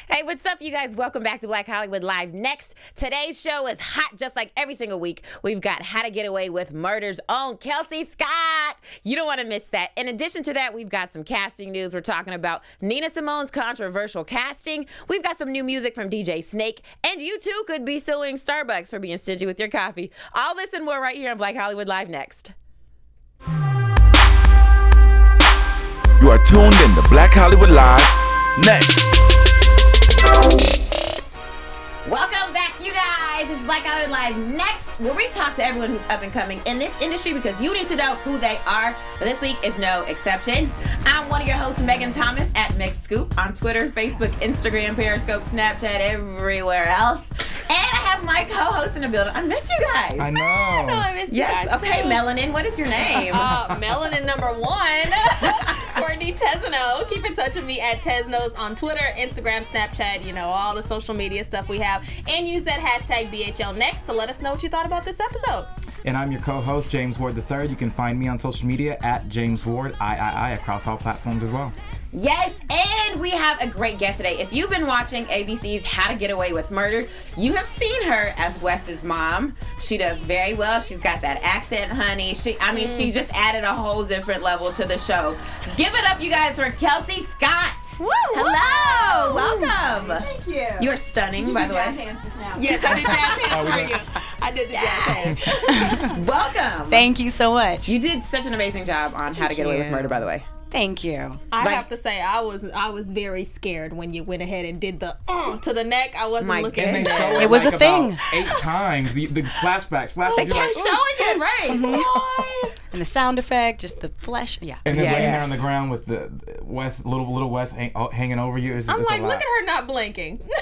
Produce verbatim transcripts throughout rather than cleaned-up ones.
Hey, what's up, you guys? Welcome back to Black Hollywood Live. Next, today's show is hot just like every single week. We've got How to Get Away with Murder's own Kelsey Scott. You don't want to miss that. In addition to that, we've got some casting news. We're talking about Nina Simone's controversial casting. We've got some new music from D J Snake. And you, too, could be suing Starbucks for being stingy with your coffee. All this and more right here on Black Hollywood Live next. You are tuned in to Black Hollywood Live next. Welcome back, you guys. It's Black Hollywood Live next, where we talk to everyone who's up and coming in this industry because you need to know who they are. But this week is no exception. I'm one of your hosts, Megan Thomas, at Meg Scoop on Twitter, Facebook, Instagram, Periscope, Snapchat, everywhere else. And I have my co-host in the building. I miss you guys. I know. I know I missed Yes. you guys. Okay, too. Melanin. What is your name? Uh, Melanin number one. Courtney Tesno. Keep in touch with me at Tesnos on Twitter, Instagram, Snapchat, you know, all the social media stuff we have. And use that hashtag B H L next to let us know what you thought about this episode. And I'm your co-host, James Ward the third. You can find me on social media at James Ward, I I I, across all platforms as well. Yes, and we have a great guest today. If you've been watching A B C's How to Get Away with Murder, you have seen her as Wes's mom. She does very well. She's got that accent, honey. She, I mean, mm. she just added a whole different level to the show. Give it up, you guys, for Kelsey Scott. Woo, Hello, woo. welcome. Thank you. You're stunning, you by the way. Hands just now. Yes, I did jazz hands for you. I did the jazz hands. Welcome. Thank you so much. You did such an amazing job on How to Get Away with Murder, by the way. Thank you. I Like- have to say, I was I was very scared when you went ahead and did the uh, to the neck. I wasn't My looking goodness. at Show that. It was like a thing. about Eight times. The, the flashbacks. Flashbacks. They you're kept like, showing it, right? And the sound effect, just the flesh. Yeah. and then Yeah, laying yeah. there on the ground with the Wes, little little Wes hang, oh, hanging over you. It's, I'm it's like, a lot. look at her not blinking. Do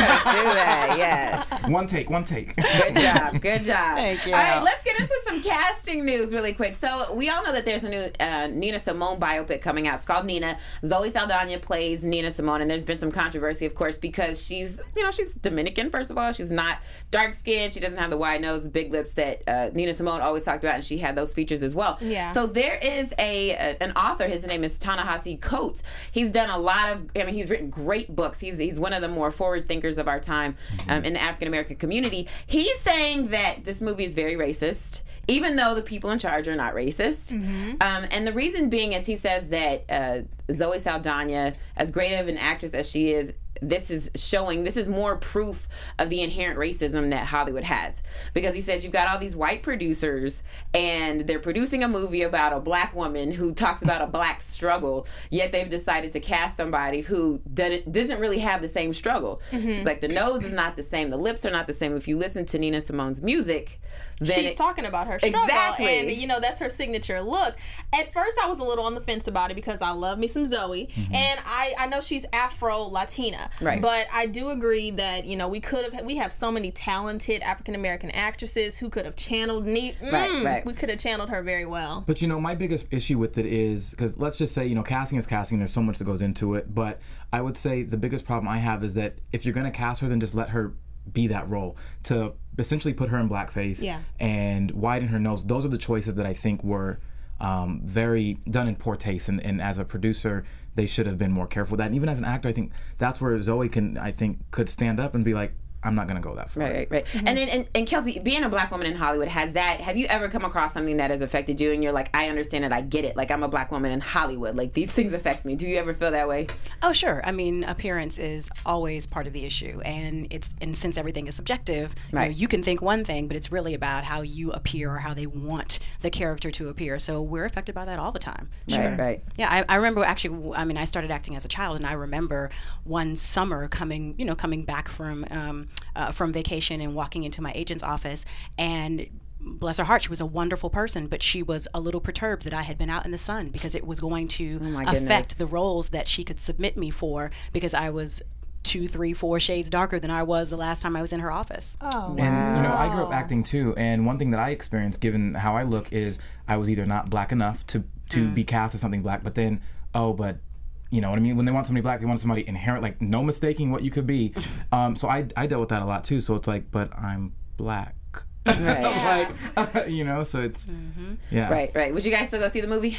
that, yes. One take, one take. Good job. Good job. Thank you. All right, let's get into some casting news really quick. So we all know that there's a new uh, Nina Simone biopic coming out. It's called Nina. Zoe Saldana plays Nina Simone, and there's been some controversy, of course, because she's, you know, she's Dominican, first of all. She's not dark-skinned. She doesn't have the wide nose, big lips that uh, Nina Simone always talked about, and she had those features as well. Yeah. So there is a, a an author. His name is Ta-Nehisi Coates. He's done a lot of, I mean, he's written great books. He's, he's one of the more forward thinkers of our time um, in the African-American community. He's saying that this movie is very racist, even though the people in charge are not racist. Mm-hmm. Um, and the reason being is he says that uh, Zoe Saldana, as great of an actress as she is, this is showing, this is more proof of the inherent racism that Hollywood has. Because he says you've got all these white producers and they're producing a movie about a black woman who talks about a black struggle, yet they've decided to cast somebody who doesn't, doesn't really have the same struggle. Mm-hmm. She's like, the nose is not the same, the lips are not the same. If you listen to Nina Simone's music, then She's it, talking about her struggle, Exactly. and you know that's her signature look. At first, I was a little on the fence about it because I love me some Zoe, Mm-hmm. and I, I know she's Afro Latina, Right. But I do agree that you know we could have we have so many talented African American actresses who could have channeled Ne- mm, Right, right. We could have channeled her very well. But you know, my biggest issue with it is because let's just say, you know, casting is casting. There's so much that goes into it. But I would say the biggest problem I have is that if you're going to cast her, then just let her be that role. To essentially put her in blackface Yeah. and widen her nose. Those are the choices that I think were um, very done in poor taste. And, and as a producer, they should have been more careful with that. And even as an actor, I think that's where Zoe can, I think, could stand up and be like, I'm not going to go that far. Right, right, right. Mm-hmm. And then, and, and Kelsey, being a black woman in Hollywood, has that, have you ever come across something that has affected you and you're like, I understand it, I get it. Like, I'm a black woman in Hollywood. Like, these things affect me. Do you ever feel that way? Oh, sure. I mean, appearance is always part of the issue, and it's and since everything is subjective, you know, Right. you can think one thing, but it's really about how you appear or how they want the character to appear. So we're affected by that all the time. Right, right. Yeah, I, I remember actually. I mean, I started acting as a child, and I remember one summer coming, you know, coming back from um, uh, from vacation and walking into my agent's office, and bless her heart, she was a wonderful person, but she was a little perturbed that I had been out in the sun because it was going to Oh my affect goodness. the roles that she could submit me for because I was two, three, four shades darker than I was the last time I was in her office. Oh, And you know, I grew up acting too, and one thing that I experienced, given how I look, is I was either not black enough to to be cast as something black, but then oh, but you know what I mean? When they want somebody black, they want somebody inherent, like no mistaking what you could be. Um, so I I dealt with that a lot too. So it's like, but I'm black. Right. like, you know, so it's yeah. Right, right. Would you guys still go see the movie?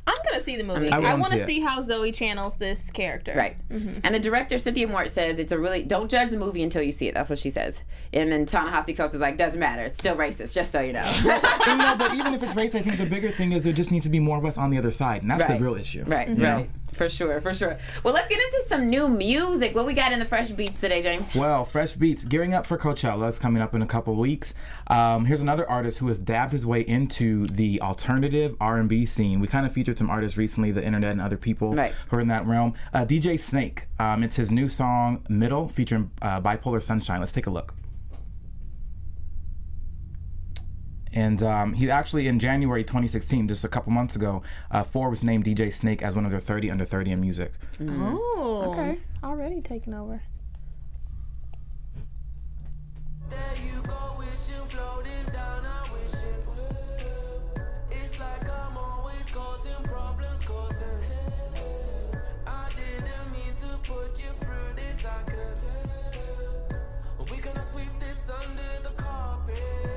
I'm gonna see the movie. I I, wanna want see to it. see how Zoe channels this character. Right. And the director, Cynthia Mort, says it's a really, don't judge the movie until you see it. That's what she says. And then Ta-Nehisi Coates is like, doesn't matter. It's still racist, just so you know. You know, but even if it's race, I think the bigger thing is there just needs to be more of us on the other side, and that's Right. the real issue. Right, you know? right. For sure, for sure. Well, let's get into some new music. What we got in the Fresh Beats today, James? Well, Fresh Beats, gearing up for Coachella. It's coming up in a couple of weeks. Um, here's another artist who has dabbed his way into the alternative R and B scene. We kind of featured some artists recently, the internet and other people Right. who are in that realm. Uh, D J Snake. Um, it's his new song, Middle, featuring uh, Bipolar Sunshine. Let's take a look. And um, he actually, in January twenty sixteen, just a couple months ago, uh, Forbes named D J Snake as one of their thirty under thirty in music. Oh, Okay. Already taking over. There you go, wishing, floating down, I'm wishing. It's like I'm always causing problems, causing. I didn't mean to put you through this, I could tell. We gonna sweep this under the carpet.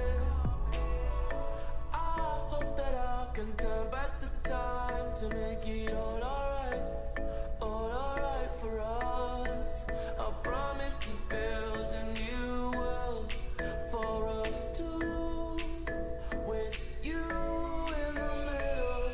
I hope that I can turn back the time to make it all alright, all alright for us. I promise to build a new world for us two, with you in the middle.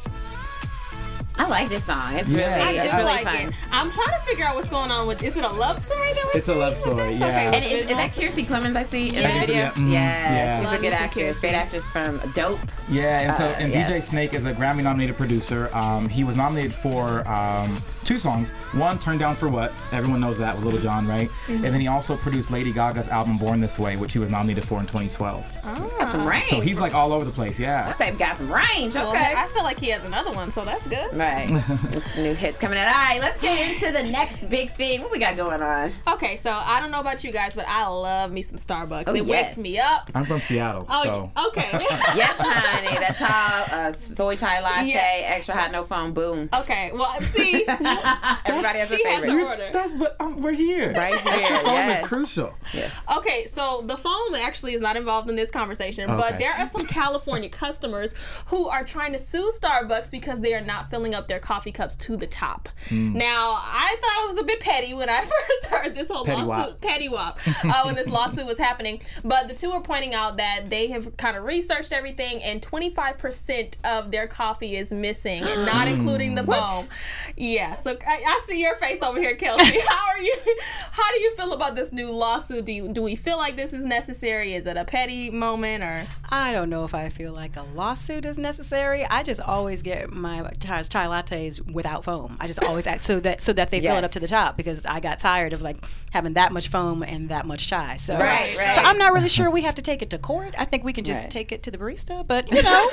I like this song. It's Yeah, really, I it's do really like fun. it. I'm trying to figure out what's going on with. Is it a love story that we're It's a love seeing with story, this? yeah. Okay. And is, is that Kiersey Clemens I see in Yeah. the video? Yeah, mhm, Yeah, yeah. she's a Love good me some actress. Kiersey. Great actress from Dope. Yeah, and so Uh, and yes. D J Snake is a Grammy-nominated producer. Um, he was nominated for um, two songs. One, Turn Down for What? Everyone knows that with Lil Jon, right? Mm-hmm. And then he also produced Lady Gaga's album Born This Way, which he was nominated for in twenty twelve. Got some range. So he's like all over the place, yeah. That babe got some range. Well, Okay. I feel like he has another one, so that's good. Right. Some new hits coming out. All right, let's get into the next big thing. What we got going on? Okay, so I don't know about you guys, but I love me some Starbucks. Oh, it yes. wakes me up. I'm from Seattle, Oh, so. okay. Yes, honey. That tall uh, soy chai latte, Yeah. extra hot, no foam, boom. Okay, well, see, Everybody has a she has favorite. her order. That's what um, we're here. Right here, Home yes. is crucial. Okay, so the foam actually is not involved in this conversation, but Okay. there are some California customers who are trying to sue Starbucks because they are not filling up their coffee cups to the top. Hmm. Now, I thought it was a bit petty when I first heard this whole Petty lawsuit, wop. petty wop, uh, when this lawsuit was happening. But the two are pointing out that they have kind of researched everything, and twenty-five percent of their coffee is missing, and not including the foam. Yeah, so I, I see your face over here, Kelsey. How are you? How do you feel about this new lawsuit? Do you, do we feel like this is necessary? Is it a petty moment, or? I don't know if I feel like a lawsuit is necessary. I just always get my chai, chai lattes without foam. I just always act so that so that they fill it Yes. up to the top, because I got tired of like having that much foam and that much chai. So, Right, right. so I'm not really sure we have to take it to court. I think we can just Right. take it to the barista. But you know,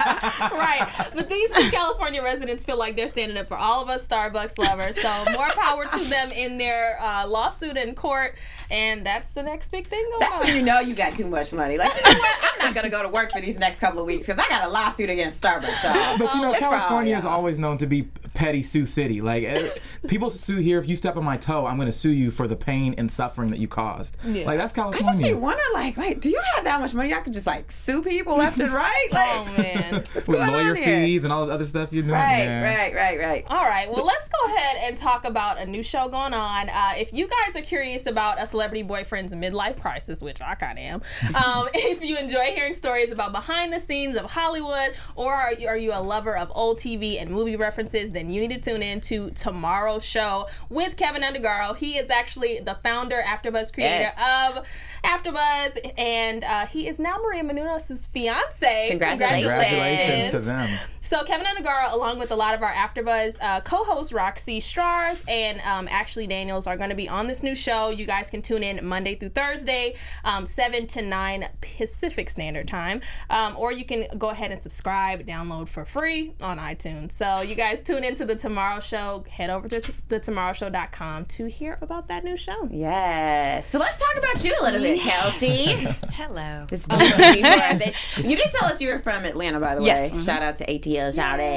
Right, but these two California residents feel like they're standing up for all of us Starbucks lovers. So more power to them in their uh, lawsuit in court, and that's the next big thing going That's on. when you know you got too much money. Like, you know what? I'm not going to go to work for these next couple of weeks because I got a lawsuit against Starbucks, y'all. But you know, It's for all California is y'all. always known to be petty sue city. Like eh, people sue here. If you step on my toe, I'm going to sue you for the pain and suffering that you caused. Yeah. Like that's I just be California. wondering, like, wait, do you have that much money? I could just like sue people left and right. Like, Oh man. what's With going lawyer on here? fees and all this other stuff you're doing. Right, yeah. right, right, right. All right, well, let's go ahead and talk about a new show going on. Uh, if you guys are curious about a celebrity boyfriend's midlife crisis, which I kind of am, um, if you enjoy hearing stories about behind the scenes of Hollywood, or are you, are you a lover of old T V and movie references, then you need to tune in to Tomorrow's Show with Kevin Undergaro. He is actually the founder, AfterBuzz creator Yes. of AfterBuzz, and uh, he is now Maria Menounos' fiance. Congratulations. Congratulations to them. So Kevin Undergaro, along with a lot of our AfterBuzz uh, co-hosts Roxy Strars and um, Ashley Daniels, are going to be on this new show. You guys can tune in Monday through Thursday, um, seven to nine Pacific Standard Time, um, or you can go ahead and subscribe, download for free on iTunes. So you guys tune into the Tomorrow Show. Head over to the tomorrow show dot com to hear about that new show. Yes. So let's talk about you a little bit, Kelsey. hello. This beautiful people. I said- You did tell us you were from Atlanta, by the Yes. way. Shout out to A T L. Shout out.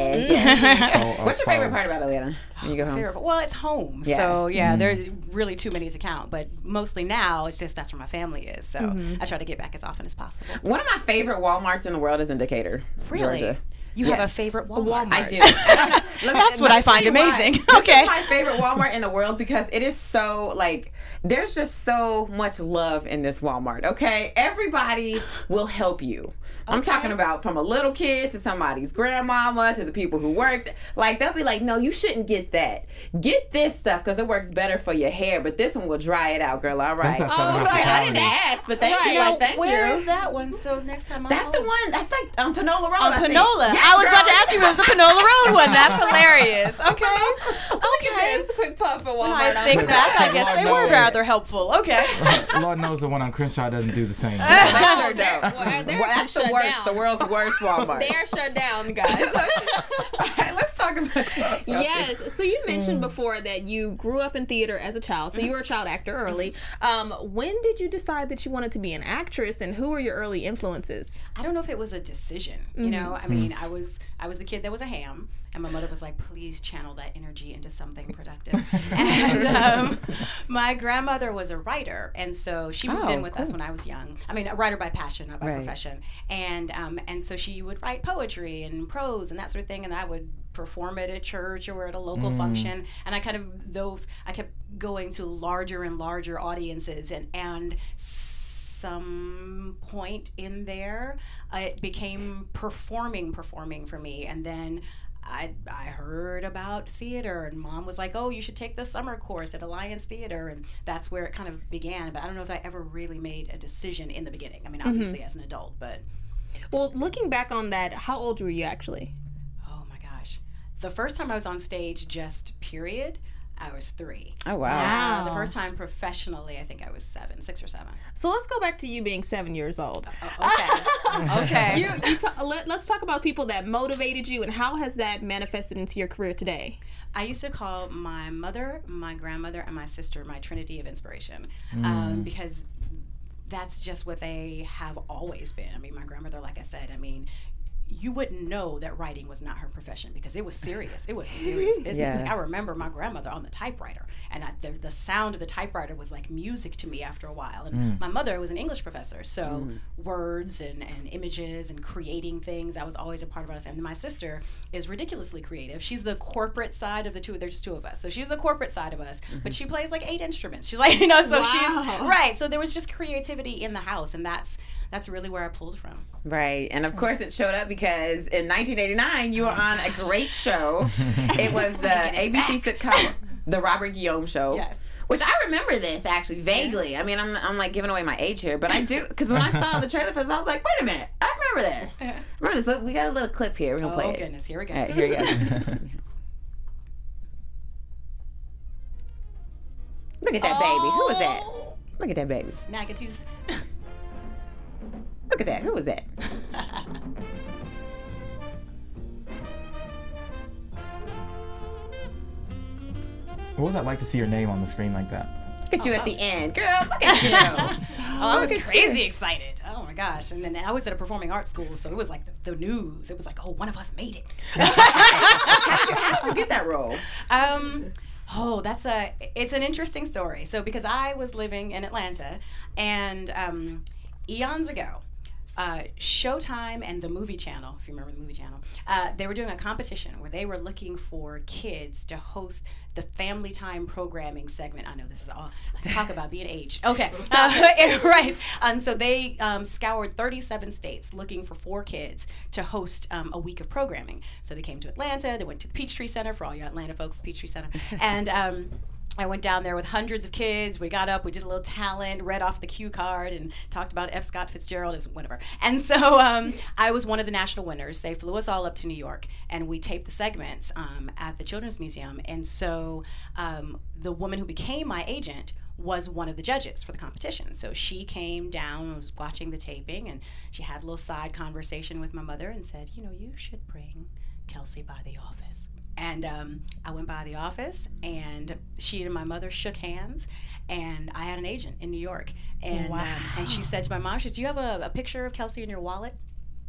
Oh, What's your oh, favorite oh. part about Atlanta when you go home? Favorite- Well, it's home. Yeah. So, yeah, there's really too many to count. But mostly now, it's just that's where my family is. So I try to get back as often as possible. One of my favorite Walmarts in the world is in Decatur, Really? Georgia. You have a Yes. favorite Walmart. I do. Let me- That's what let me I find tell you why. amazing. This Okay. is my favorite Walmart in the world because it is so like there's just so much love in this Walmart. Okay, everybody will help you. I'm talking about from a little kid to somebody's grandmama to the people who worked. Like they'll be like, "No, you shouldn't get that. Get this stuff because it works better for your hair, but this one will dry it out, girl. All right." That's that I was Southern like, I didn't hospitality. ask, but thank Right. you. Now, Like, thank where you. is that one? So next time I'm That's the home. one. That's like on Panola Road. On I think. Panola. Yes, I was about to girl. ask you if it was the Panola Road one. That's hilarious. Okay. Okay. This quick puff at Walmart. When I on think Panola. back, I guess they were Lord. rather helpful. Okay. Lord knows the one on Crenshaw doesn't do the same. They Oh, sure they're- don't. well, they're Well, that's the shut worst. down. The world's worst Walmart. They are shut down, guys. All right, let's talk about Yes. So you Mm. mentioned before that you grew up in theater as a child. So you were a child actor early. Um, when did you decide that you wanted to be an actress, and who were your early influences? I don't know if it was a decision. You know, I mean, I was I was the kid that was a ham, and my mother was like, "Please channel that energy into something productive." and um, my grandmother was a writer, and so she moved Oh, in with us cool. when I was young. I mean, a writer by passion, not by Right. profession. And um, and so she would write poetry and prose and that sort of thing, and I would perform it at church or at a local function. And I kind of those I kept going to larger and larger audiences, and and. some point in there, uh, it became performing, performing for me. And then I, I heard about theater, and Mom was like, "Oh, you should take the summer course at Alliance Theater," and that's where it kind of began. But I don't know if I ever really made a decision in the beginning. I mean, obviously as an adult, but Well, looking back on that, how old were you actually? oh my gosh, the first time I was on stage, just period, I was three. Oh wow. Uh, the first time professionally, I think I was seven, six or seven. So let's go back to you being seven years old. Oh, okay, okay. You, you ta- let, let's talk about people that motivated you, and how has that manifested into your career today? I used to call my mother, my grandmother, and my sister my trinity of inspiration, um, because that's just what they have always been. I mean, my grandmother, like I said, I mean, you wouldn't know that writing was not her profession because it was serious. It was serious business. Yeah. Like, I remember my grandmother on the typewriter, and I, the, the sound of the typewriter was like music to me after a while. And my mother was an English professor, so words and, and images and creating things, that was always a part of us. And my sister is ridiculously creative. She's the corporate side of the two. There's just two of us, so she's the corporate side of us. But she plays like eight instruments. She's like, you know, so Wow. she's right. So there was just creativity in the house, and that's that's really where I pulled from. Right. And of course it showed up because in nineteen eighty-nine you were on a great show. It was the A B C sitcom The Robert Guillaume Show. Yes. Which I remember this actually vaguely. I mean, I'm, I'm like giving away my age here, but I do because when I saw the trailer for this, I was like, wait a minute, I remember this. Remember this? Look, we got a little clip here. We're gonna Oh play it. goodness, here we go. All right, here we go. Look at that baby. Who was that? Look at that baby. Snaggletooth. Look at that. Who was that? What was that like to see your name on the screen like that? Look at you at the end, girl. Look at you. Oh, I was Look at crazy you. excited. Oh my gosh. And then I was at a performing arts school, so it was like the, the news. It was like, oh, one of us made it. How did you, how did you get that role? Um, oh, that's a, it's an interesting story. So because I was living in Atlanta, and um, eons ago, uh, Showtime and the Movie Channel, if you remember the Movie Channel, uh, they were doing a competition where they were looking for kids to host the family time programming segment. I know this is all talk about being aged. Okay, uh, and, right. And so they um, scoured thirty-seven states looking for four kids to host um, a week of programming. So they came to Atlanta. They went to the Peachtree Center for all you Atlanta folks, Peachtree Center, and. Um, I went down there with hundreds of kids. We got up, we did a little talent, read off the cue card, and talked about F. Scott Fitzgerald, it was whatever. And so um, I was one of the national winners. They flew us all up to New York, and we taped the segments um, at the Children's Museum. And so um, the woman who became my agent was one of the judges for the competition. So she came down and was watching the taping, and she had a little side conversation with my mother and said, you know, you should bring Kelsey by the office. And um, I went by the office, and she and my mother shook hands, and I had an agent in New York. And, Wow. um, and she said to my mom, she said, do you have a, a picture of Kelsey in your wallet?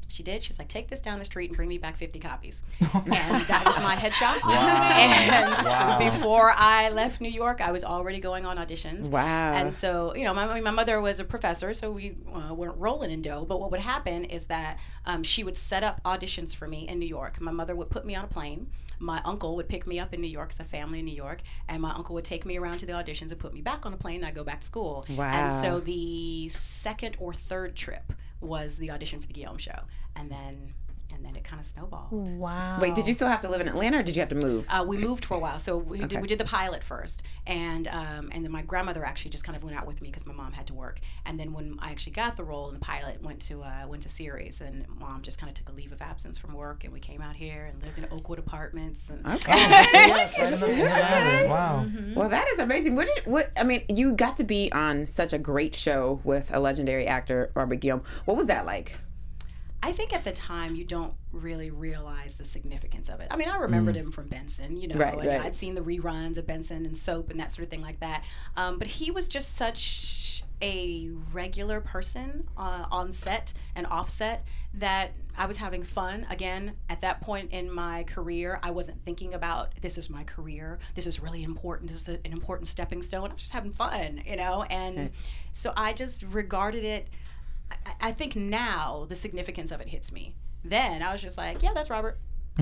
She did. She's like, take this down the street and bring me back fifty copies. And that was my headshot. Wow. And Wow. before I left New York, I was already going on auditions. Wow. And so, you know, my, my mother was a professor, so we uh, weren't rolling in dough. But what would happen is that um, she would set up auditions for me in New York. My mother would put me on a plane. My uncle would pick me up in New York, 'cause I have family in New York, and my uncle would take me around to the auditions and put me back on a plane, and I'd go back to school. Wow. And so the second or third trip was the audition for the Guillaume show. And then and then it kind of snowballed. Wow. Wait, did you still have to live in Atlanta, or did you have to move? Uh, we moved for a while, so we, Okay. did, we did the pilot first, and um, and then my grandmother actually just kind of went out with me because my mom had to work. And then when I actually got the role in the pilot, went to uh, went to series, and mom just kind of took a leave of absence from work, and we came out here and lived in Oakwood Apartments. And Okay. Yes, right in the- in the valley. Wow. Well, that is amazing. What did what? I mean, you got to be on such a great show with a legendary actor, Robert Guillaume. What was that like? I think at the time you don't really realize the significance of it. I mean, I remembered him from Benson, you know, Right, and right. I'd seen the reruns of Benson and Soap and that sort of thing like that. Um, but he was just such a regular person uh, on set and off set that I was having fun. Again, at that point in my career, I wasn't thinking about this is my career. This is really important. This is a, an important stepping stone. I was just having fun, you know, and Right. so I just regarded it. I, I think now the significance of it hits me. Then I was just like, yeah, that's Robert.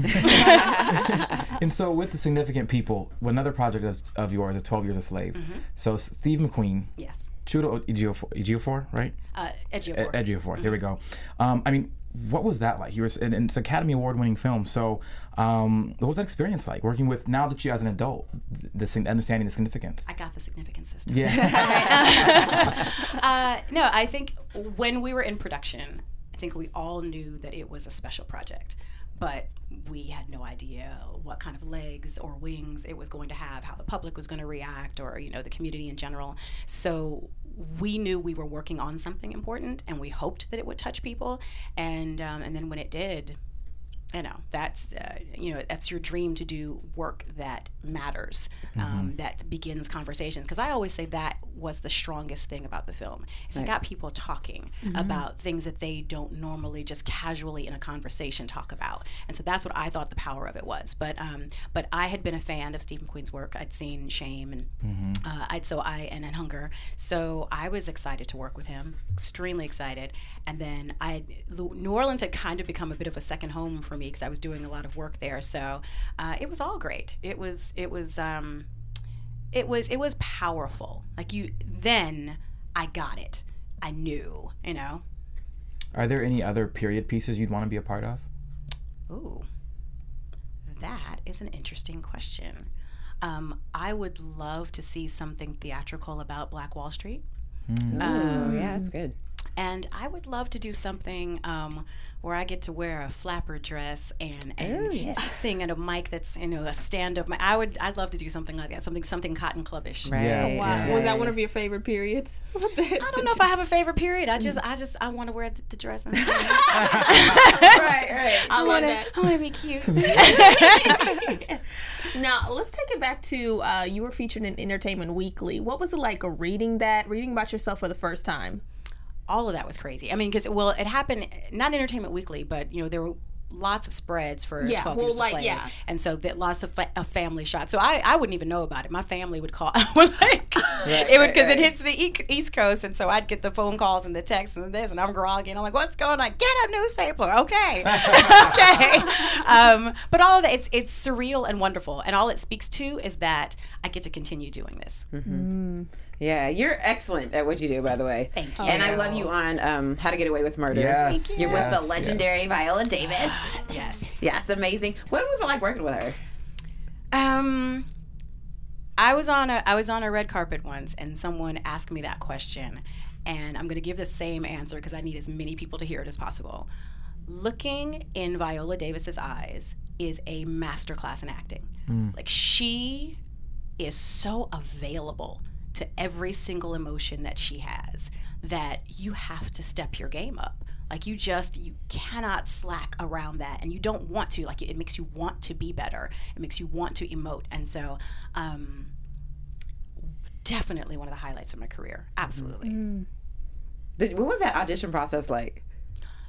And so with the significant people, another project of, of yours is twelve Years a Slave. Mm-hmm. So Steve McQueen, Yes. Chudo Ejiofor, Ejiofor, right? Uh, E- Ejiofor. Ejiofor, there we go. Um, I mean, what was that like? You were, and, and it's Academy Award winning film. So um, what was that experience like working with, now that you as an adult, the, the understanding the significance? I got the significance system. Yeah. uh, no, I think when we were in production, I think we all knew that it was a special project, but we had no idea what kind of legs or wings it was going to have, how the public was going to react, or you know, the community in general. So we knew we were working on something important, and we hoped that it would touch people. And um, and then when it did, you know, that's uh, you know, that's your dream, to do work that matters, um, that begins conversations. Because I always say that was the strongest thing about the film. Is it got people talking about things that they don't normally just casually in a conversation talk about. And so that's what I thought the power of it was. But um, but I had been a fan of Steve McQueen's work. I'd seen Shame and uh, I'd so I and, and Hunger. So I was excited to work with him. Extremely excited. And then I New Orleans had kind of become a bit of a second home for me because I was doing a lot of work there. So uh, it was all great. It was it was um, it was it was powerful. Like you then I got it. I knew, you know. Are there any other period pieces you'd want to be a part of? Ooh, that is an interesting question. Um, I would love to see something theatrical about Black Wall Street. Oh, yeah, that's good. And I would love to do something um, where I get to wear a flapper dress and, and Ooh, yes. sing at a mic that's, you know, a stand-up mic. I would, I'd love to do something like that, something, something Cotton Clubbish. Right. Yeah. Wow. Yeah. Was that one of your favorite periods? I don't know if I have a favorite period. I just, I just, I want to wear the, the dress and sing. right, right. I love that. I want to be cute. Now, let's take it back to uh, you were featured in Entertainment Weekly. What was it like reading that, reading about yourself for the first time? All of that was crazy. I mean, because, well, it happened, not Entertainment Weekly, but, you know, there were lots of spreads for Yeah, twelve well, Years a like, Slave. yeah. And so that lots of, fa- of family shots. So I, I wouldn't even know about it. My family would call. like, it would, because right. it hits the e- East Coast. And so I'd get the phone calls and the texts and this, and I'm groggy. And I'm like, what's going on? Get a newspaper. Okay. okay. Um, but all of that, it's, it's surreal and wonderful. And all it speaks to is that I get to continue doing this. Yeah, you're excellent at what you do, by the way. Thank you. And I love you on um, How to Get Away with Murder. Yes, Thank You're yes, with the legendary Viola Davis. Yes. Yes, amazing. What was it like working with her? Um, I was on a I was on a red carpet once, and someone asked me that question, and I'm going to give the same answer because I need as many people to hear it as possible. Looking in Viola Davis's eyes is a masterclass in acting. Like, she is so available to every single emotion that she has that you have to step your game up. Like, you just, you cannot slack around that, and you don't want to. Like, it makes you want to be better. It makes you want to emote. And so, um, definitely one of the highlights of my career. Absolutely. Did, what was that audition process like?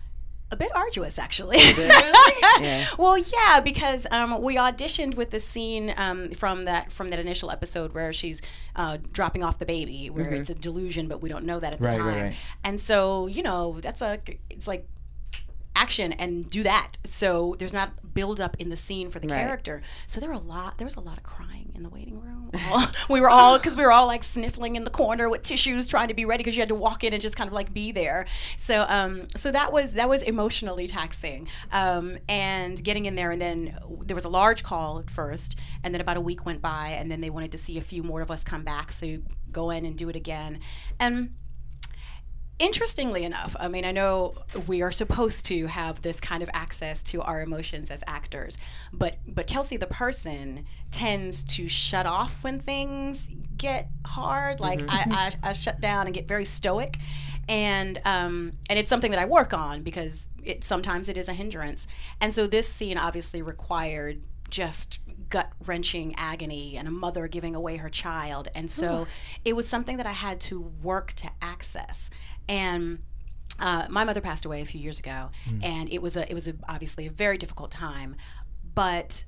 A bit arduous, actually. Yeah. Well, yeah, because um, we auditioned with the scene um, from that from that initial episode where she's uh, dropping off the baby, where it's a delusion, but we don't know that at the Right, time. right, right. And so, you know, that's a it's like action and do that. So there's not build up in the scene for the Right. character. So there were a lot. There was a lot of crying in the waiting room. All, we were all because we were all like sniffling in the corner with tissues, trying to be ready because you had to walk in and just kind of like be there. So um, so that was that was emotionally taxing. Um, and getting in there, and then there was a large call at first, and then about a week went by, and then they wanted to see a few more of us come back. So you go in and do it again, and. Interestingly enough, I mean, I know we are supposed to have this kind of access to our emotions as actors, but but Kelsey, the person, tends to shut off when things get hard. Like I, I, I shut down and get very stoic, and um, and it's something that I work on because it sometimes it is a hindrance. And so this scene obviously required just gut-wrenching agony and a mother giving away her child, and so it was something that I had to work to access. And uh, my mother passed away a few years ago, and it was a it was a, obviously a very difficult time, but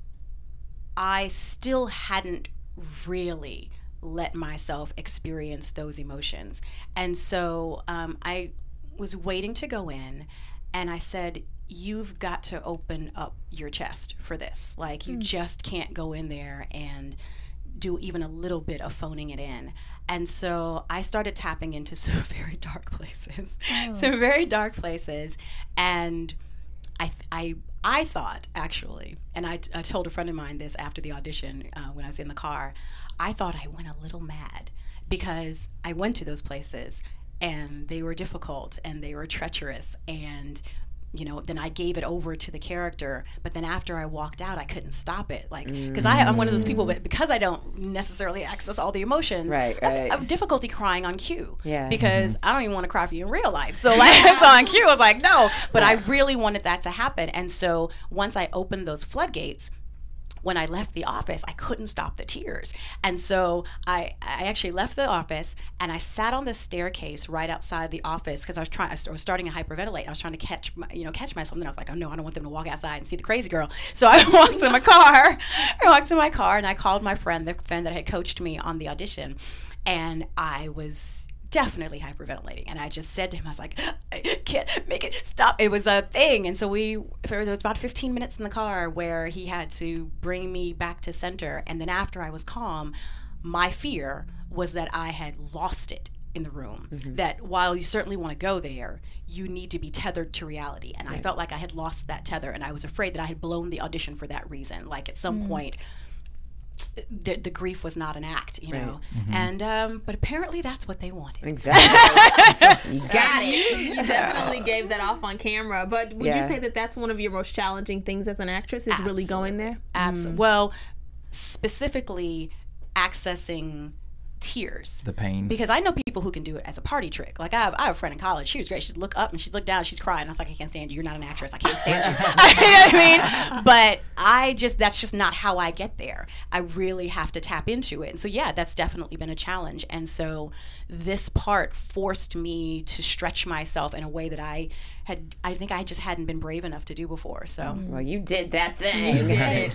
I still hadn't really let myself experience those emotions, and so um, I was waiting to go in, and I said, you've got to open up your chest for this. Like, you just can't go in there and do even a little bit of phoning it in. And so I started tapping into some very dark places, some very dark places. And I, th- I, I thought, actually, and I, t- I told a friend of mine this after the audition uh, when I was in the car, I thought I went a little mad because I went to those places and they were difficult and they were treacherous, and you know, then I gave it over to the character, but then after I walked out, I couldn't stop it. Like, because I'm one of those people, but because I don't necessarily access all the emotions, Right, I, right. I have difficulty crying on cue. Yeah. Because I don't even want to cry for you in real life. So, like, so on cue, I was like, no. But I really wanted that to happen. And so once I opened those floodgates, when I left the office, I couldn't stop the tears. And so I, I actually left the office and I sat on the staircase right outside the office because I was trying, I was starting to hyperventilate. I was trying to catch, my, you know, catch myself. And then I was like, oh no, I don't want them to walk outside and see the crazy girl. So I walked to my car. I walked to my car and I called my friend, the friend that had coached me on the audition. And I was definitely hyperventilating, and I just said to him, I was like, I can't make it stop. It was a thing. And so we there was about fifteen minutes in the car where he had to bring me back to center. And then after I was calm, my fear was that I had lost it in the room, mm-hmm. that while you certainly want to go there, you need to be tethered to reality. And right. I felt like I had lost that tether, and I was afraid that I had blown the audition for that reason. Like at some mm. point The, the grief was not an act, you know, right. mm-hmm. and um, but apparently that's what they wanted. Exactly. You got it. You definitely gave that off on camera. But would Yeah. you say that that's one of your most challenging things as an actress? Is really going there? Absolutely. Well, specifically accessing tears. The pain. Because I know people who can do it as a party trick. Like I have, I have a friend in college. She was great. She'd look up and she'd look down and she's crying. I was like, I can't stand you. You're not an actress. I can't stand you. You know what I mean? But I just, that's just not how I get there. I really have to tap into it. And so, yeah, that's definitely been a challenge. And so this part forced me to stretch myself in a way that I had, I think I just hadn't been brave enough to do before. So. Well, you did that thing.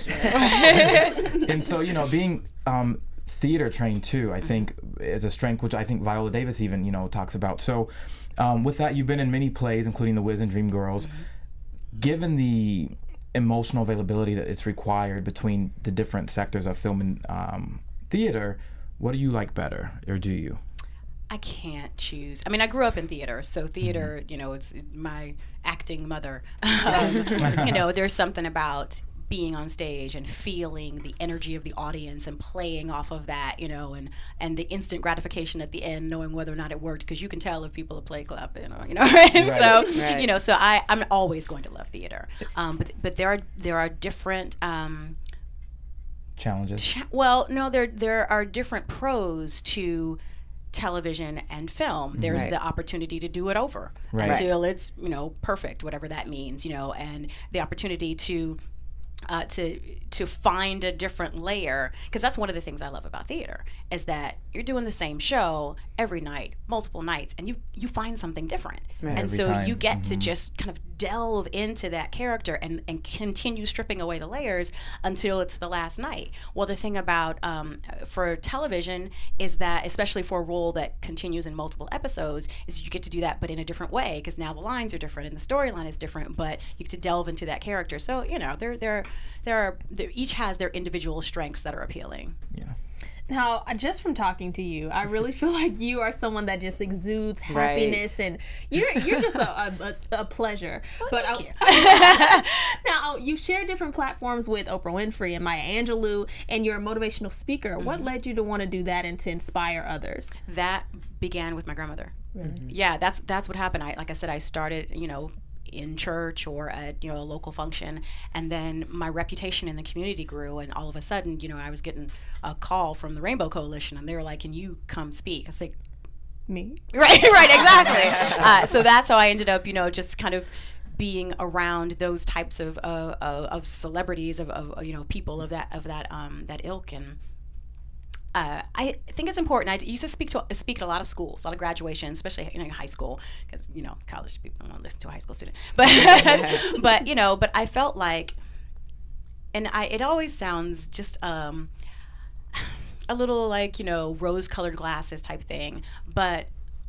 And so, you know, being um, theater trained too, I think is a strength, which I think Viola Davis even, you know, talks about. So um, with that, you've been in many plays, including The Wiz and Dreamgirls. Mm-hmm. Given the emotional availability that it's required between the different sectors of film and um, theater, what do you like better, or do you? I can't choose. I mean, I grew up in theater, so theater, mm-hmm. you know, it's my acting mother. Um, you know, there's something about being on stage and feeling the energy of the audience and playing off of that, you know, and and the instant gratification at the end, knowing whether or not it worked, because you can tell if people are play clapping, or, you know, right? Right. So Right. you know, so I I'm always going to love theater, um, but but there are there are different. Um, Challenges. Cha- well, no, there there are different pros to television and film. There's Right. the opportunity to do it over Right. until it's, you know, perfect, whatever that means, you know, and the opportunity to uh, to to find a different layer, because that's one of the things I love about theater, is that you're doing the same show every night, multiple nights, and you you find something different, Right. and Every so time. you get Mm-hmm. to just kind of delve into that character and, and continue stripping away the layers until it's the last night. Well, the thing about um, for television is that, especially for a role that continues in multiple episodes, is you get to do that, but in a different way, because now the lines are different and the storyline is different, but you get to delve into that character. So, you know, they're, they're, there are, they're, each has their individual strengths that are appealing. Yeah. Now, just from talking to you, I really feel like you are someone that just exudes happiness, and you're you're just a, a, a pleasure. Well, but thank I, you. now, you share different platforms with Oprah Winfrey and Maya Angelou, and you're a motivational speaker. Mm-hmm. What led you to want to do that and to inspire others? That began with my grandmother. Mm-hmm. Yeah, that's that's what happened. I like I said, I started, you know, in church or at, you know, a local function, and then my reputation in the community grew, and all of a sudden, you know, I was getting a call from the Rainbow Coalition, and they were like, "Can you come speak?" I was like, "Me?" Right, right, exactly. uh, so that's how I ended up, you know, just kind of being around those types of uh, of, of celebrities, of, of you know, people of that of that um, that ilk. And Uh, I think it's important. I used to speak to speak at a lot of schools, a lot of graduations, especially, you know, high school, because, you know, college people don't want to listen to a high school student. But but you know, but I felt like, and I it always sounds just um, a little like, you know, rose-colored glasses type thing. But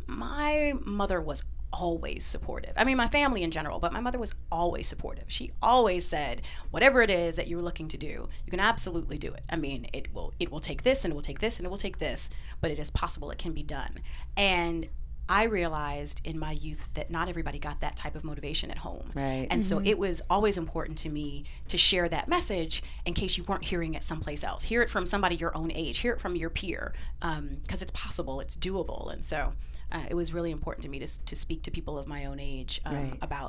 my mother was always supportive. I mean, my family in general, but my mother was always supportive. She always said, whatever it is that you're looking to do, you can absolutely do it. I mean, it will it will take this, and it will take this, and it will take this, but it is possible. It can be done. And I realized in my youth that not everybody got that type of motivation at home. Right. And mm-hmm. so it was always important to me to share that message in case you weren't hearing it someplace else. Hear it from somebody your own age. Hear it from your peer, because um, it's possible. It's doable. And so Uh, it was really important to me to to speak to people of my own age um, right. about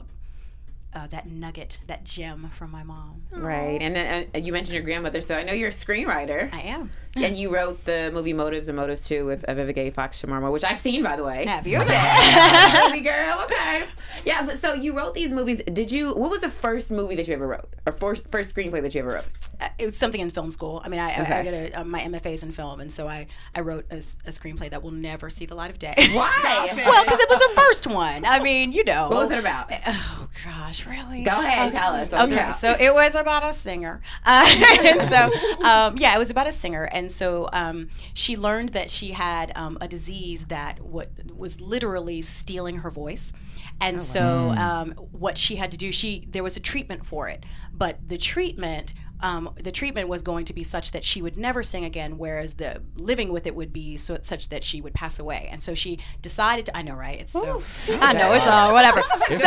uh, that nugget, that gem from my mom. Right. And then uh, you mentioned your grandmother, so I know you're a screenwriter. I am. And you wrote the movie Motives and Motives two with uh, Vivica A. Fox Shamarma, which I've seen, by the way. Have you? Baby girl, okay. Yeah, but so you wrote these movies. Did you, what was the first movie that you ever wrote? Or first, first screenplay that you ever wrote? Uh, it was something in film school. I mean, I, okay. I, I got a, uh, my M F A's in film, and so I, I wrote a, a screenplay that will never see the light of day. Why? Well, because it was a first one. I mean, you know. What was it about? Oh, gosh, really? Go ahead, okay. tell us. What Okay, so it was about a singer. Uh, so, um, yeah, it was about a singer. And so um, she learned that she had um, a disease that w- was literally stealing her voice. And oh, so um, what she had to do, she there was a treatment for it. But the treatment... Um, the treatment was going to be such that she would never sing again, whereas the living with it would be so, such that she would pass away. And so she decided to, I know, right? It's so, Ooh, I know, it's all, whatever.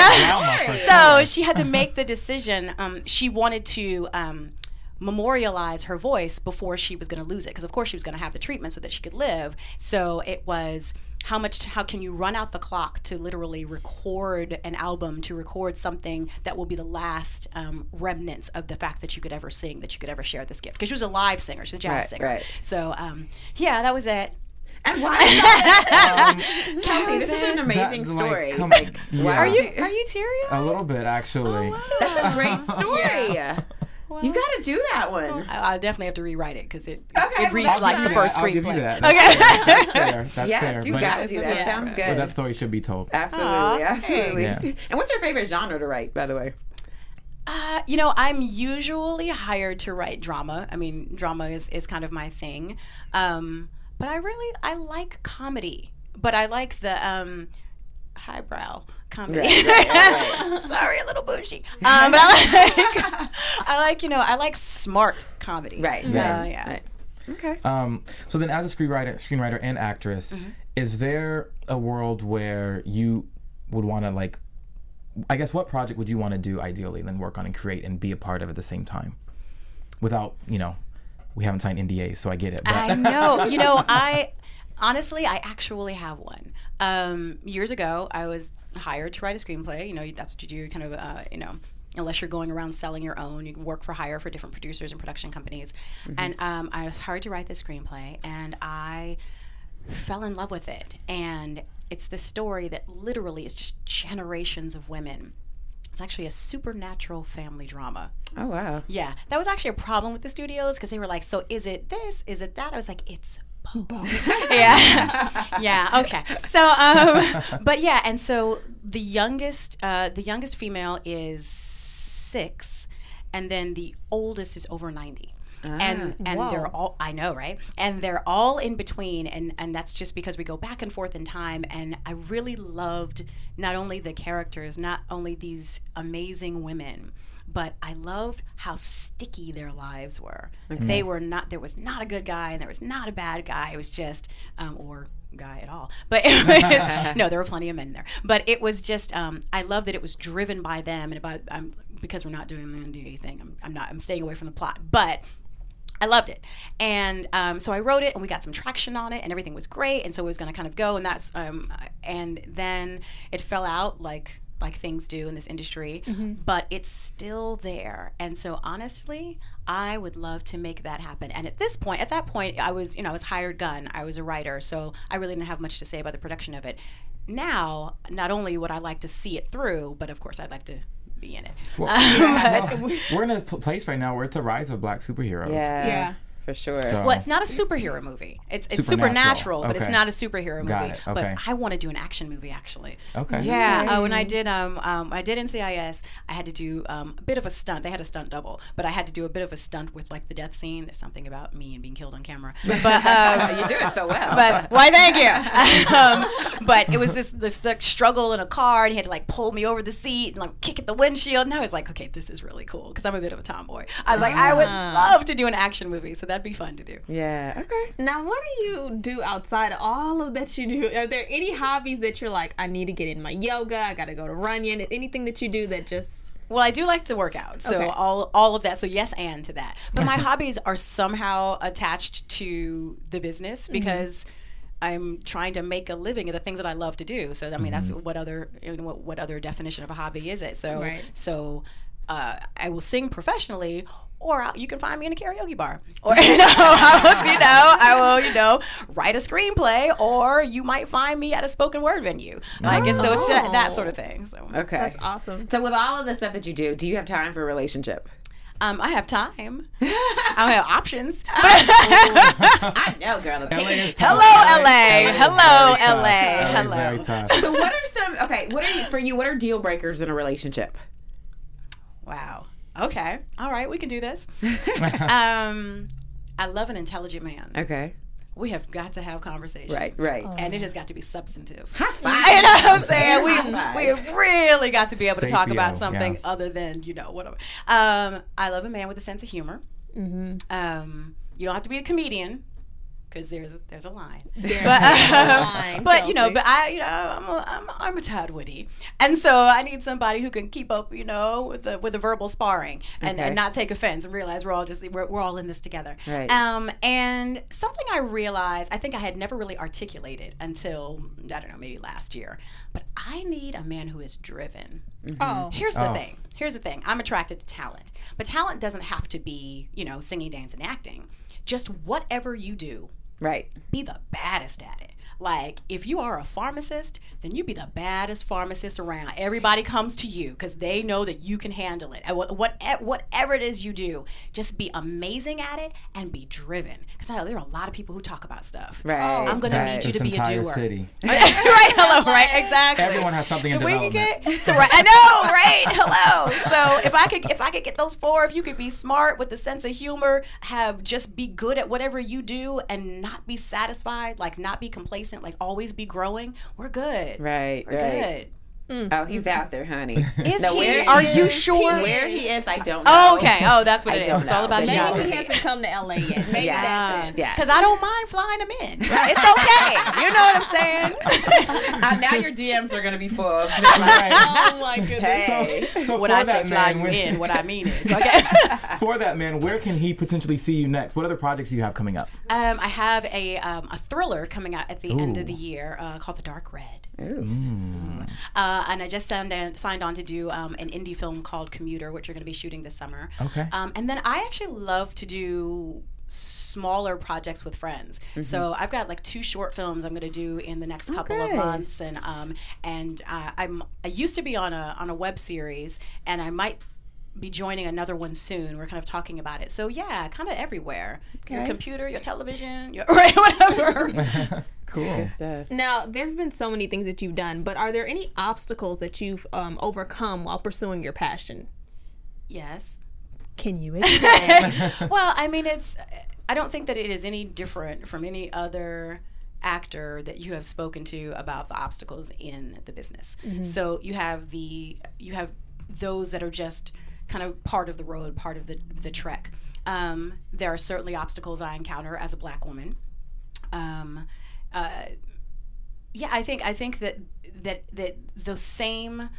So, so she had to make the decision. Um, she wanted to um, memorialize her voice before she was going to lose it, because of course she was going to have the treatment so that she could live. So it was... How much? How can you run out the clock to literally record an album, to record something that will be the last um, remnants of the fact that you could ever sing, that you could ever share this gift? Because she was a live singer, she's a jazz right, singer. Right. So um, yeah, that was it. And why? um, Kelsey, this is an amazing that, story. Like, come, like, yeah. why Are you you, are you teary-eyed? A little bit, actually. Oh, wow. That's a great story. Yeah. Well, you got to do that one. I, I definitely have to rewrite it because it okay, it reads well, like fine. the first I'll give you screenplay. that. That's Okay. fair. That's fair. That's yes, fair. you But- got to do that. Yeah. Sounds good. But that story should be told. Absolutely, Aww, absolutely. yeah. And what's your favorite genre to write, by the way? Uh, you know, I'm usually hired to write drama. I mean, drama is, is kind of my thing. Um, but I really, I like comedy. But I like the um, highbrow comedy. Right, right, right, right. Sorry, a little bougie. Um, but I like, I like, you know, I like smart comedy. Right, Uh, right, yeah. right. Okay. Um, so then, as a screenwriter, screenwriter and actress, Mm-hmm. is there a world where you would want to, like, I guess, what project would you want to do ideally, then work on and create and be a part of at the same time, without, you know, we haven't signed N D As, so I get it. But. I know. You know, I honestly, I actually have one. Um, years ago, I was hired to write a screenplay. You know, that's what you do. Kind of, uh, you know, unless you're going around selling your own, you can work for hire for different producers and production companies. Mm-hmm. And um, I was hired to write this screenplay, and I fell in love with it. And it's this story that literally is just generations of women. It's actually a supernatural family drama. Oh, wow. Yeah, that was actually a problem with the studios because they were like, so is it this? Is it that? I was like, it's both. yeah. Yeah, okay. So, um, but yeah, and so the youngest, uh, the youngest female is six, and then the oldest is over ninety. and and Whoa. they're all, I know, right? And they're all in between, and and that's just because we go back and forth in time. And I really loved not only the characters, not only these amazing women, but I loved how sticky their lives were. They were not, there was not a good guy and there was not a bad guy. It was just, um, or guy at all. But it was, no, there were plenty of men there. But it was just, um, I love that it was driven by them. And about, um, because we're not doing the N D A thing, I'm, I'm not, I'm staying away from the plot. But I loved it. And um, so I wrote it and we got some traction on it and everything was great. And so it was going to kind of go, and that's, um, and then it fell out like, like things do in this industry, mm-hmm. but it's still there. And so honestly, I would love to make that happen. And at this point, at that point, I was, you know, I was hired gun. I was a writer, so I really didn't have much to say about the production of it. Now, not only would I like to see it through, but of course I'd like to be in it. Well, Um, well, we're in a p- place right now where it's a rise of black superheroes. Yeah. Yeah. For sure. So- Well, it's not a superhero movie. It's it's Supernatural. supernatural, but it's Okay. not a superhero Got movie. it. Okay. But I want to do an action movie, actually. Okay. Yeah. Uh, when I did um, um I did N C I S, I had to do um, a bit of a stunt. They had a stunt double, but I had to do a bit of a stunt with like the death scene. There's something about me and being killed on camera. But um, you do it so well. but why? Thank you. um, but it was this this like, struggle in a car, and he had to like pull me over the seat and like kick at the windshield. And I was like, okay, this is really cool because I'm a bit of a tomboy. I was like, I would love to do an action movie, so that'd be fun to do. Yeah. Okay. Now, what do you do outside of all of that you do? Are there any hobbies that you're like, I need to get in my yoga, I got to go to Runyon, anything that you do that just... Well, I do like to work out, so Okay. all all of that. So yes, and to that. But my hobbies are somehow attached to the business because I'm trying to make a living at the things that I love to do. So I mean, that's what other you know, what, what other definition of a hobby is it? So Right. so uh, I will sing professionally. Or I'll, you can find me in a karaoke bar, or you know, I will, you know, I will, you know, write a screenplay, or you might find me at a spoken word venue. Like, it's, so it's just that sort of thing. So, Okay. That's awesome. So with all of the stuff that you do, do you have time for a relationship? um, I have time. I don't have options. I know, girl. The L A is pink- tough. Hello, L A. Hello, Very tough. L A. L A is very Hello. tough. So what are some? Okay, what are you, for you? What are deal breakers in a relationship? Wow. Okay. All right. We can do this. um, I love an intelligent man. Okay. We have got to have conversation. Right. Right. And it has got to be substantive. High five. You know what I'm saying? High We we have really got to be able to talk Sapio, about something yeah. other than, you know, whatever. Um, I love a man with a sense of humor. Um, you don't have to be a comedian, because there's a, there's a line. There's but a line, but you know, Kelsey. but I you know I'm a, I'm I'm a tad witty, and so I need somebody who can keep up, you know, with the with the verbal sparring and, Okay. and not take offense and realize we're all just we're, we're all in this together. Right. Um, and something I realized I think I had never really articulated until I don't know maybe last year, but I need a man who is driven. Oh. Here's the Oh. thing. Here's the thing. I'm attracted to talent, but talent doesn't have to be, you know, singing, dancing, acting. Just whatever you do, Right. be the baddest at it. Like, if you are a pharmacist, then you be the baddest pharmacist around. Everybody comes to you because they know that you can handle it. And what, what, whatever it is you do, just be amazing at it and be driven. Because I know there are a lot of people who talk about stuff. Right. I'm going to right. need you This to be a entire doer. city. right, hello, right, exactly. Everyone has something in so we can development. get, so right, I know, right, hello. So if I could, if I could get those four, if you could be smart with a sense of humor, have just be good at whatever you do, and not be satisfied, like not be complacent, like always be growing, we're good. Right. We're right. good. Oh, he's out there, honey. Is No, he? where Are he you is- sure? Where he is, I don't know. Oh, okay. Oh, that's what I it is. don't It's all know, about but Maybe geography. he hasn't come to L A yet. Maybe Yes. that's it. Yes. Because I don't mind flying him in. It's okay. You know what I'm saying? Uh, now your D Ms are gonna be full. Of Oh my goodness. hey. So When for I say that fly man, you when- in, what I mean is, okay. for that man, where can he potentially see you next? What other projects do you have coming up? Um, I have a um, a thriller coming out at the end of Ooh. the year uh, called The Dark Red. Ooh. Uh, and I just signed on, signed on to do um, an indie film called Commuter, which we're going to be shooting this summer. Okay. Um, and then I actually love to do smaller projects with friends. So I've got like two short films I'm going to do in the next couple Okay. of months, and um, and uh, I'm I used to be on a on a web series, and I might be joining another one soon. We're kind of talking about it. So yeah, kind of everywhere. Your computer, your television, your right, whatever. Cool. Now, there have been so many things that you've done, but are there any obstacles that you've um, overcome while pursuing your passion? Yes. Can you explain? Well, I mean, it's. I don't think that it is any different from any other actor that you have spoken to about the obstacles in the business. Mm-hmm. So you have the you have those that are just kind of part of the road, part of the the trek. Um, there are certainly obstacles I encounter as a Black woman. Um, uh, yeah, I think I think that that that the same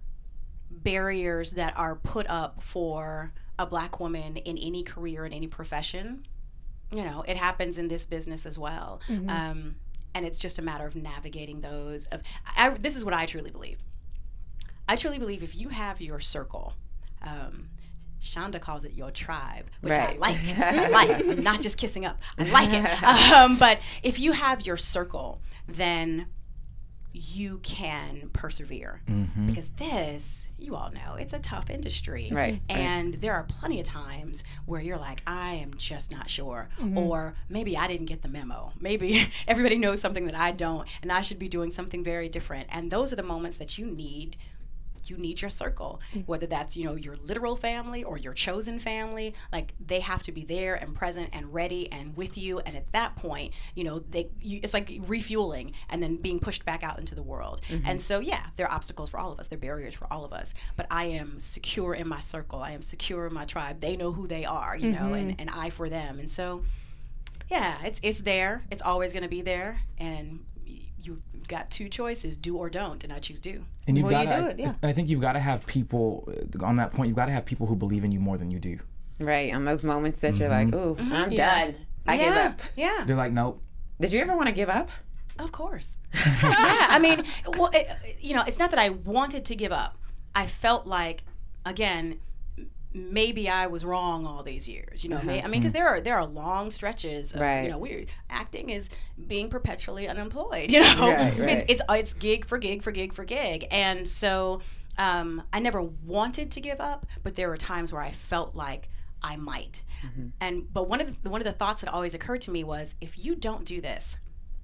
barriers that are put up for a Black woman in any career, in any profession, you know, it happens in this business as well. Mm-hmm. Um, and it's just a matter of navigating those. Of I, this is what I truly believe. I truly believe if you have your circle, um, Shonda calls it your tribe, which right. I like. I like. I'm not just kissing up. I like it. Um, but if you have your circle, then you can persevere. Mm-hmm. Because this, you all know, it's a tough industry. Right. And right. there are plenty of times where you're like, I am just not sure. Mm-hmm. Or maybe I didn't get the memo. Maybe everybody knows something that I don't, and I should be doing something very different. And those are the moments that you need you need your circle, whether that's, you know, your literal family or your chosen family. Like, they have to be there and present and ready and with you. And at that point, you know, they you, it's like refueling and then being pushed back out into the world. Mm-hmm. And so, yeah, there are obstacles for all of us. There are barriers for all of us. But I am secure in my circle. I am secure in my tribe. They know who they are, you mm-hmm. know, and, and I for them. And so, yeah, it's it's there. It's always going to be there. And you've got two choices, do or don't, and I choose do. And you've well, got you do I, it, yeah. And I think you've got to have people, on that point, you've got to have people who believe in you more than you do. Right, on those moments that Mm-hmm. you're like, ooh, mm-hmm. I'm yeah. done. I yeah. give up. Yeah. They're like, nope. Did you ever want to give up? Of course. Yeah, I mean, well, it, you know, it's not that I wanted to give up. I felt like, again, maybe I was wrong all these years, you know. Uh-huh. May, I mean, because there are there are long stretches. Of, right. You know, we're acting is being perpetually unemployed. You know, right, right. It's, it's it's gig for gig for gig for gig, and so um, I never wanted to give up, but there were times where I felt like I might. Mm-hmm. And but one of the, one of the thoughts that always occurred to me was, if you don't do this,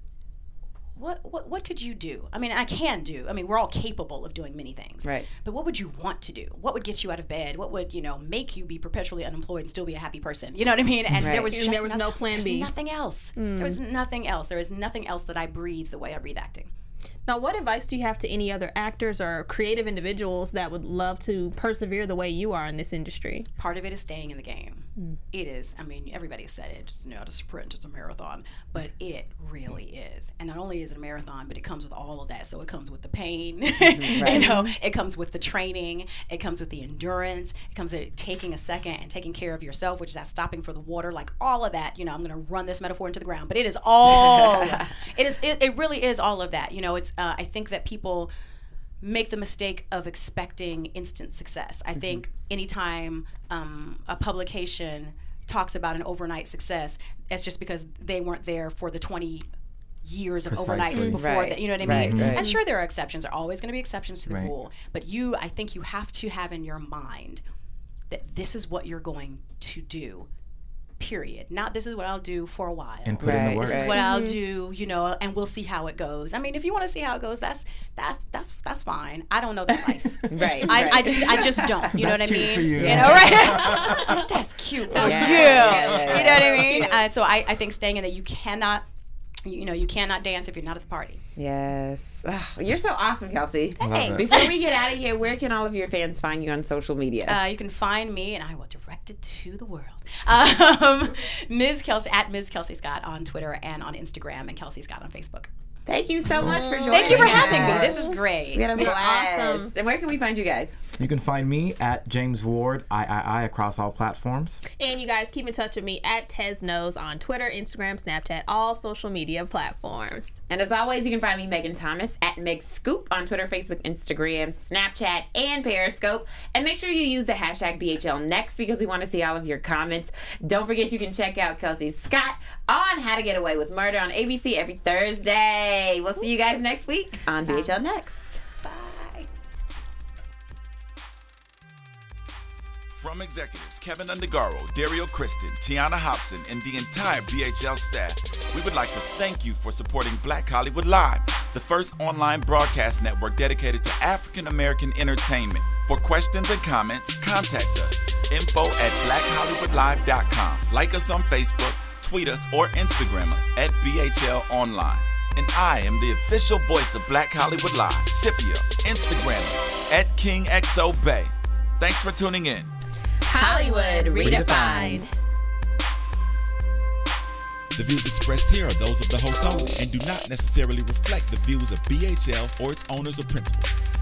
What, what what could you do? I mean, I can do. I mean, we're all capable of doing many things. Right. But what would you want to do? What would get you out of bed? What would, you know, make you be perpetually unemployed and still be a happy person? You know what I mean? And right. there was And just there was no, no plan there's B. nothing else. Mm. There was nothing else. There is nothing else that I breathe the way I breathe acting. Now, what advice do you have to any other actors or creative individuals that would love to persevere the way you are in this industry? Part of it is staying in the game. Mm. It is. I mean, everybody said it. It's not a sprint, it's a marathon. But it really is. And not only is it a marathon, but it comes with all of that. So it comes with the pain. Mm-hmm. Right. You know, it comes with the training. It comes with the endurance. It comes with taking a second and taking care of yourself, which is that stopping for the water. Like, all of that. You know, I'm going to run this metaphor into the ground. But it is all. it is. It, it really is all of that. You know, it's. Uh, I think that people make the mistake of expecting instant success. I mm-hmm. think anytime um, a publication talks about an overnight success, it's just because they weren't there for the twenty years of Precisely. overnights before right. that. You know what I right, mean? right. And sure, there are exceptions. There are always going to be exceptions to the right. rule. But you, I think you have to have in your mind that this is what you're going to do. Period. Not this is what I'll do for a while. And put right, in the work. This is right. what mm-hmm. I'll do, you know, and we'll see how it goes. I mean, if you want to see how it goes, that's that's that's that's fine. I don't know that life. Right. I, right. I just I just don't. You know That's what I cute mean? for you. You know, right? That's cute for Yeah, you. yeah, yeah, yeah. You know what I mean? Uh, so I, I think staying in that, you cannot, you know, you cannot dance if you're not at the party. Yes. Ugh, you're so awesome, Kelsey. Thanks. Before we get out of here, where can all of your fans find you on social media? Uh, you can find me, and I will direct it to the world. Um, Miz Kelsey, at Miz Kelsey Scott on Twitter and on Instagram, and Kelsey Scott on Facebook. Thank you so much for joining Thank you for us. having me. This is great. We had a blast. awesome. And where can we find you guys? You can find me at James Ward, I I I, across all platforms. And you guys keep in touch with me at Tez Knows on Twitter, Instagram, Snapchat, all social media platforms. And as always, you can find me, Megan Thomas, at Meg Scoop on Twitter, Facebook, Instagram, Snapchat, and Periscope. And make sure you use the hashtag B H L Next because we want to see all of your comments. Don't forget you can check out Kelsey Scott on How to Get Away with Murder on A B C every Thursday. We'll see you guys next week on B H L Next. Bye. From executives Kevin Undergaro, Dario Kristen, Tiana Hobson, and the entire B H L staff, we would like to thank you for supporting Black Hollywood Live, the first online broadcast network dedicated to African American entertainment. For questions and comments, contact us. Info at black hollywood live dot com. Like us on Facebook, tweet us, or Instagram us at B H L Online. And I am the official voice of Black Hollywood Live, Scipio, Instagram at King X O Bay. Thanks for tuning in. Hollywood Redefined. The views expressed here are those of the host only and do not necessarily reflect the views of B H L or its owners or principals.